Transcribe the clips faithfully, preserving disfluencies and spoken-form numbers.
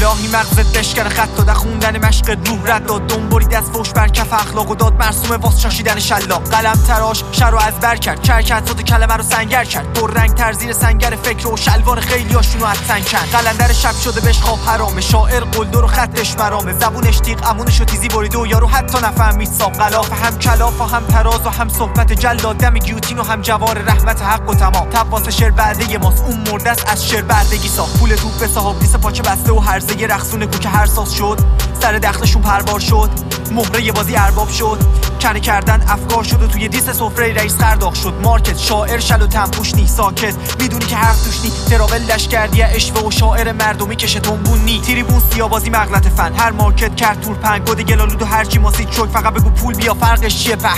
الهی مغزت بشکن خط داد خوندن مشق روح رد داد دم برید از فوش بر کف اخلاق و داد مرسوم واس شاشیدن شلاق قلم تراش شر رو از بر کرد چرکت صوت کلمه رو سنگر کرد پر رنگ تر زیر سنگر فکر و شلوار خیلیاشونو از سنگ کند قلندر شب شده بهش خواب حرامه شاعر قلدر و خطش مرامه زبونش تیغ امونشو تیزی برید و یارو حتی نفهمید ساق غلاف هم کلاف و هم تراز و هم صحبت جلاد دم گیوتین و هم جوار رحمت حق و تمام تواس شعر بعده ماست اون مرده است از شعر بردگی ساخت پول توپ به صاحب دیس پاچه بسته و هرزه رقصونه کو که هر ساز شد سر دخلشون پربار شد مهره بازی ارباب شد کنه کردن افکار شد و توی دیس سفره رئیس خرداغ شد مارکت شاعر شل و تنپوش نی ساکت میدونی که حرف توش نی تراول لشکردی اشوه و شاعر مردمی کشه تنبون نی تریبون سیابازی مغلط فن هر مارکت کرد تور پنگ گد گلالود و هرچی ماسید شد فقط بگو پول بیا فرقش چیه په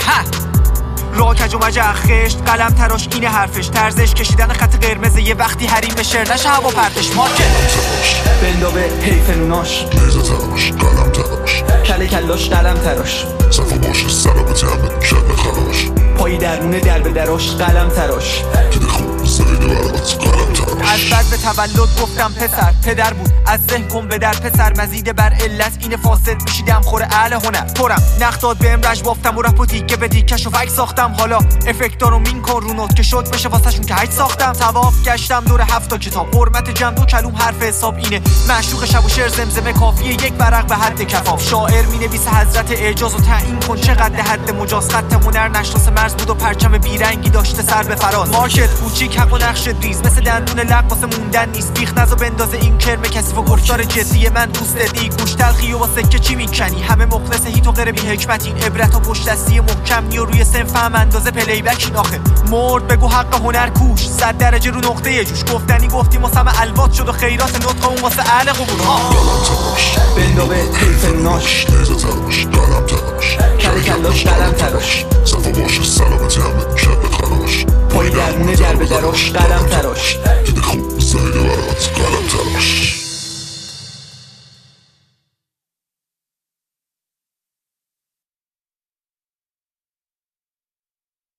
راه کج و مجه خشت قلم تراش اینه حرفش طرزش کشیدن خط قرمز یه وقتی حریم شعر نشه هوا پرتش مارکت بندابه حیف نوناش نیزه تراش قلم تراش کله کلاش قلم تراش صفا باشه سلامتی همه کله خراش پایی درمونه در به دراش قلم تراش دیده خوب زیده برات قلم تراش از بعد به تولد گفتم پسر پدر بود از ذهن کن به در پسر مزید بر علت این فاسد میشیدم خور اهل هنر پرم نقد داد بهم رج بافتم و رپ و تیکه به تیکش و فک ساختم حالا افکتارو مین کن رو نوت که شد بشه واسهشون که هیچ ساختم طواف گشتم دور هفت تا کتاب حرمت جمع دو کلوم حرف حساب اینه معشوق شب و شعر زمزمه کافیه یک ورق به حد کفاف شاعر مینویسه حضرت اعجاز و تعیین کن چقدر حد مجاز خط هنر نشناس مرز بود و پرچم بیرنگی داشته سر به فراز مارکت کوچیک حق و نقش ریز مثل دندون لق واسه موندن نیست بیخ نزا بندازه این کرم کسی و گفتار جدی من دوست دی گوش تلخی و با سکه چی میکنی همه مخلص هیت و غیر بی حکمت این عبرت و پشت دستی محکم نی و روی سنف هم اندازه پلی بک این آخه مرد بگو حق هنر کوش صد درجه رو نقطه جوش گفتنی گفتیم واسه همه الوات شد و خیرات نطق اون واسه اهل قبول ها قلم تراش بندابه حیف نوناش نیزه تراش قلم تراش کله کلاش قلم تراش صفا باشه سلامتی همه کله خراش پایی درمونه در به دراش قلم تراش دیده خوب زیده برات قلم تراش